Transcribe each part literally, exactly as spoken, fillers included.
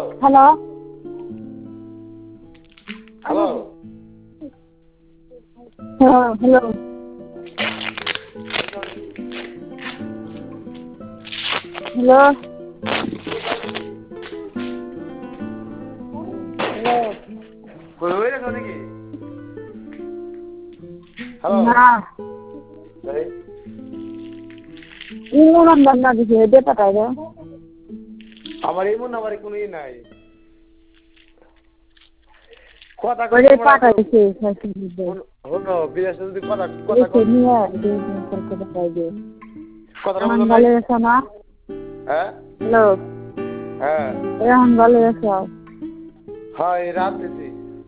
hello hello হ্যাঁ hello hello hello কই হইরে তো নাকি হ্যালো না এই ইমো নাম্বার না দিছে দে পাঠাই দাও আমার এমন নাম্বারে কোনো ই নাই কথা কই ওরে তোমরা পাঠাইছে ফেসবুকে হলো বিদেশে যদি কথা কথা দেখে নিয়ে দুই দিন পর করে পাই দে কথাটা এখন বুঝো নাই ভালো আছো না হ্যাঁ হ্যালো হ্যাঁ এখন ভালো আছো হ্যাঁ এই রাত দিছি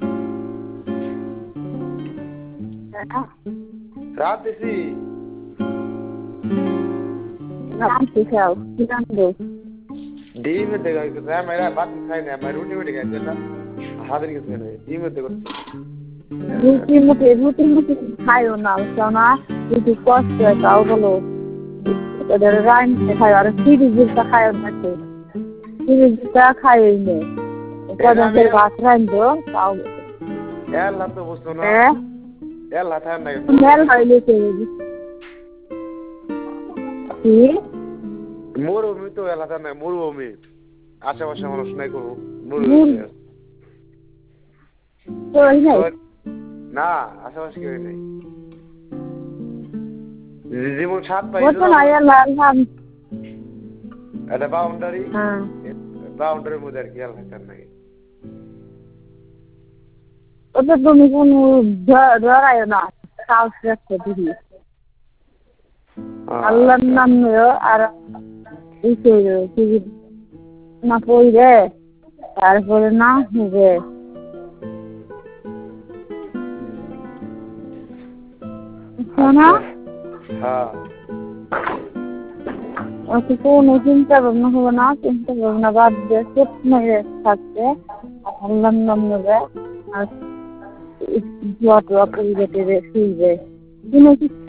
রাত দিছি রাখতে চাও কি রাখবো ডিম দেখো রাম মেরা ভাত খাই না मैं रोटी रोटी खाई ना हाजिर किस ने ডিম দেখো রুটি মুখে রুটি মুখে খাইও না বুঝছো না যদি কষ্ট হয় তাও বলো ওদের রাইন খাই আর সিঁড়ি জিলটা খাইও না তো সিঁড়ি জিলটা খাইই নে কদিন ফের ভাত রাইনবো তাও এলা তো বুঝছো না হ্যাঁ এলা থার না মেল হইলে কে কি মরুভূমি তো এলা থার না মরুভূমি আশেপাশে মানুষ নাই করবো মরুভূমি তো নাই না আশেপাশে কেউ নেই যেমন সাত পাই বলতো না এলা লাম এটা বাউন্ডারি হ্যাঁ বাউন্ডারির মধ্যে আর কি এলা থার নাকি ওটা তুমি কোনো ধরায় না কাজ রাখতে দিবি আল্লাহর নাম নিও আর এই কি না পড়বে তারপরে না হবে শোনা হ্যাঁ ওকে কোনো চিন্তা ভাবনা হবে না চিন্তা ভাবনা বাদ দিয়ে চুপ মেরে থাকবে আল্লাহর নাম নেবে আর দোয়া টোয়া করে শুইবে